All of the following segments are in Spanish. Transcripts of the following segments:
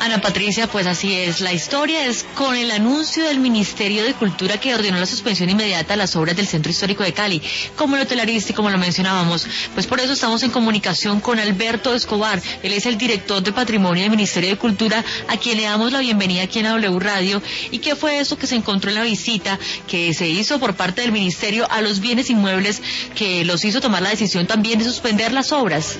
Ana Patricia, pues así es. La historia es con el anuncio del Ministerio de Cultura que ordenó la suspensión inmediata de las obras del Centro Histórico de Cali, como el Hotel Aristi, como lo mencionábamos. Pues por eso estamos en comunicación con Alberto Escobar. Él es el director de Patrimonio del Ministerio de Cultura, a quien le damos la bienvenida aquí en W Radio. ¿Y qué fue eso que se encontró en la visita que se hizo por parte del Ministerio a los bienes inmuebles que los hizo tomar la decisión también de suspender las obras?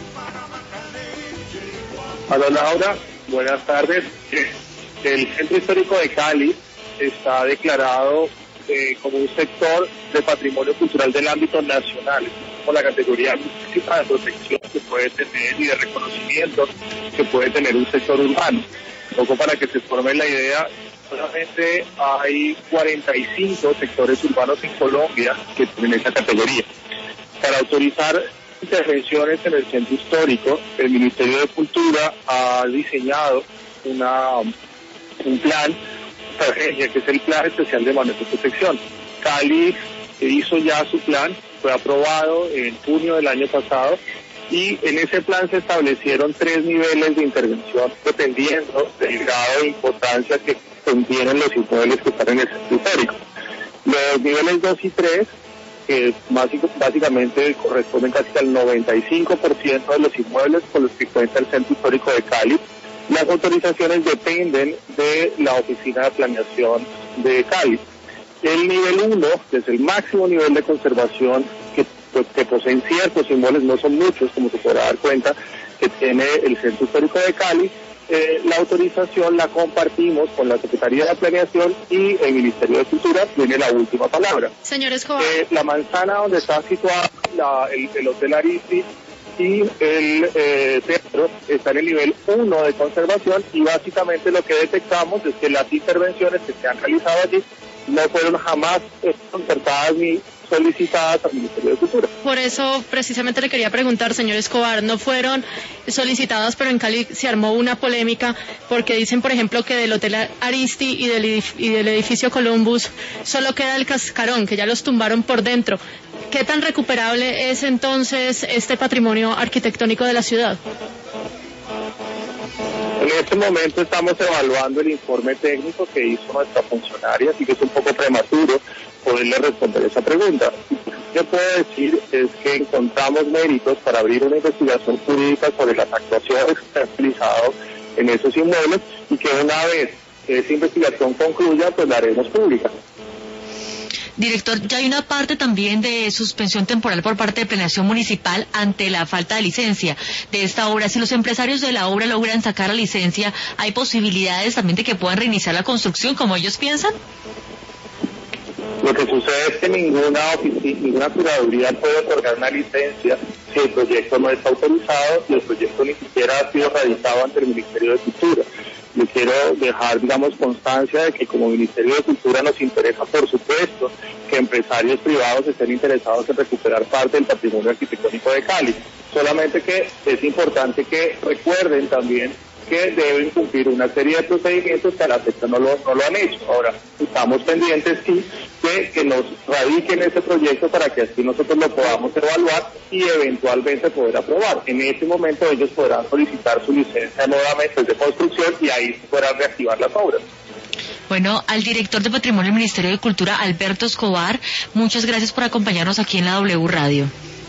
Hola Laura, buenas tardes. El Centro Histórico de Cali está declarado como un sector de patrimonio cultural del ámbito nacional, con la categoría máxima de protección que puede tener y de reconocimiento que puede tener un sector urbano. Un poco para que se forme la idea, solamente hay 45 sectores urbanos en Colombia que tienen esa categoría. Para autorizar intervenciones en el centro histórico, el Ministerio de Cultura ha diseñado un plan, que es el Plan Especial de Manejo y Protección. Cali hizo ya su plan, fue aprobado en junio del año pasado, y en ese plan se establecieron 3 niveles de intervención dependiendo del grado de importancia que contienen los inmuebles que están en el centro histórico. Los niveles 2 y 3, que básicamente corresponden casi al 95% de los inmuebles con los que cuenta el Centro Histórico de Cali. Las autorizaciones dependen de la Oficina de Planeación de Cali. El nivel 1, que es el máximo nivel de conservación que poseen ciertos inmuebles, no son muchos, como se podrá dar cuenta, que tiene el Centro Histórico de Cali. La autorización la compartimos con la Secretaría de Planeación y el Ministerio de Cultura tiene la última palabra. Señor Escobar. La manzana donde está situado el Hotel Aristi y el teatro está en el nivel 1 de conservación, y básicamente lo que detectamos es que las intervenciones que se han realizado allí no fueron jamás concertadas ni solicitadas al Ministerio de Cultura. Por eso precisamente le quería preguntar, señor Escobar, no fueron solicitadas, pero en Cali se armó una polémica porque dicen, por ejemplo, que del Hotel Aristi y del edificio Columbus solo queda el cascarón, que ya los tumbaron por dentro. ¿Qué tan recuperable es entonces este patrimonio arquitectónico de la ciudad? En este momento estamos evaluando el informe técnico que hizo nuestra funcionaria, así que es un poco prematuro poderle responder esa pregunta. Lo que puedo decir es que encontramos méritos para abrir una investigación jurídica sobre las actuaciones que se han realizado en esos inmuebles, y que una vez que esa investigación concluya, pues la haremos pública. Director, ya hay una parte también de suspensión temporal por parte de Planeación Municipal ante la falta de licencia de esta obra. Si los empresarios de la obra logran sacar la licencia, ¿hay posibilidades también de que puedan reiniciar la construcción como ellos piensan? Lo que sucede es que ninguna curaduría puede otorgar una licencia si el proyecto no está autorizado y el proyecto ni siquiera ha sido radicado ante el Ministerio de Cultura. Yo quiero dejar, constancia de que como Ministerio de Cultura nos interesa, por supuesto, que empresarios privados estén interesados en recuperar parte del patrimonio arquitectónico de Cali. Solamente que es importante que recuerden también que deben cumplir una serie de procedimientos que a la fecha no lo han hecho. Ahora, estamos pendientes, sí, de que nos radiquen ese proyecto para que así nosotros lo podamos evaluar y eventualmente poder aprobar. En ese momento ellos podrán solicitar su licencia nuevamente de construcción y ahí se podrán reactivar las obras. Bueno, al director de Patrimonio del Ministerio de Cultura, Alberto Escobar, muchas gracias por acompañarnos aquí en la W Radio.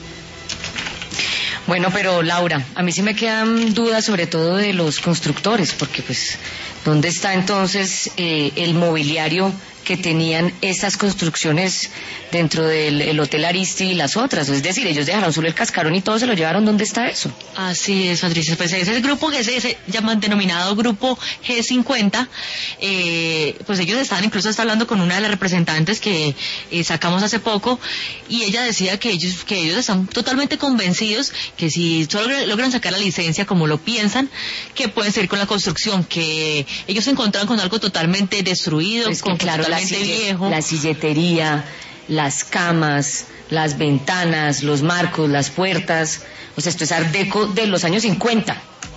Bueno, pero Laura, a mí sí me quedan dudas sobre todo de los constructores, porque pues, ¿dónde está entonces el mobiliario que tenían estas construcciones dentro del Hotel Aristi y las otras? Es decir, ellos dejaron solo el cascarón y todo se lo llevaron. ¿Dónde está eso? Así es, Patricia, pues ese es el grupo que se llama denominado Grupo G50, pues ellos incluso está hablando con una de las representantes que sacamos hace poco, y ella decía que ellos están totalmente convencidos que si solo logran sacar la licencia como lo piensan, que pueden seguir con la construcción, que ellos se encontraron con algo totalmente destruido, pues con claro, totalmente viejo. La silletería, las camas, las ventanas, los marcos, las puertas, o sea, esto es art deco de los años 50.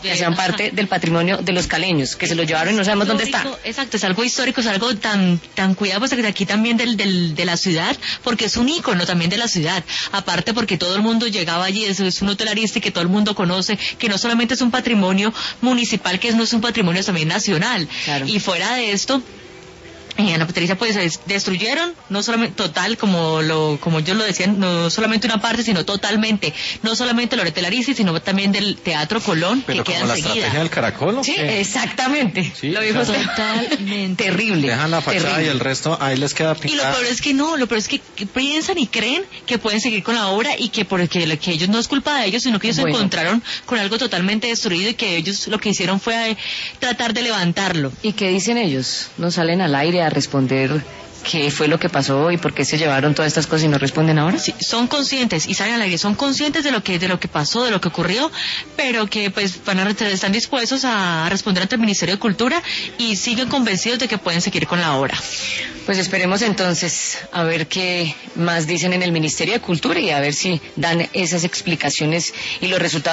que hacían parte del patrimonio de los caleños, que se lo llevaron y no sabemos dónde está. Exacto, es algo histórico, es algo tan cuidado, pues de aquí también de la ciudad, porque es un ícono también de la ciudad, aparte porque todo el mundo llegaba allí, eso es un hotel Aristi que todo el mundo conoce, que no solamente es un patrimonio municipal, que no es un patrimonio también nacional, claro. Y fuera de esto, Ana Patricia, pues destruyeron, no solamente total, como ellos lo decían, no solamente una parte, sino totalmente, no solamente el Hotel Aristi, sino también del Teatro Colón, pero que queda como la enseguida. estrategia del Caracol, ¿o Sí, qué? exactamente. Sí, lo dijo usted. Totalmente. Terrible. Dejan la fachada terrible. y el resto ahí les queda Y lo pintado. peor es que no, lo peor es que piensan y creen que pueden seguir con la obra y que porque que ellos no es culpa de ellos, sino que ellos se encontraron con algo totalmente destruido y que ellos lo que hicieron fue tratar de levantarlo. ¿Y qué dicen ellos? ¿No salen al aire a responder qué fue lo que pasó y por qué se llevaron todas estas cosas y no responden ahora? Sí, son conscientes y salen al aire, son conscientes de lo que pasó, de lo que ocurrió, pero que pues están dispuestos a responder ante el Ministerio de Cultura y siguen convencidos de que pueden seguir con la obra. Pues esperemos entonces a ver qué más dicen en el Ministerio de Cultura y a ver si dan esas explicaciones y los resultados.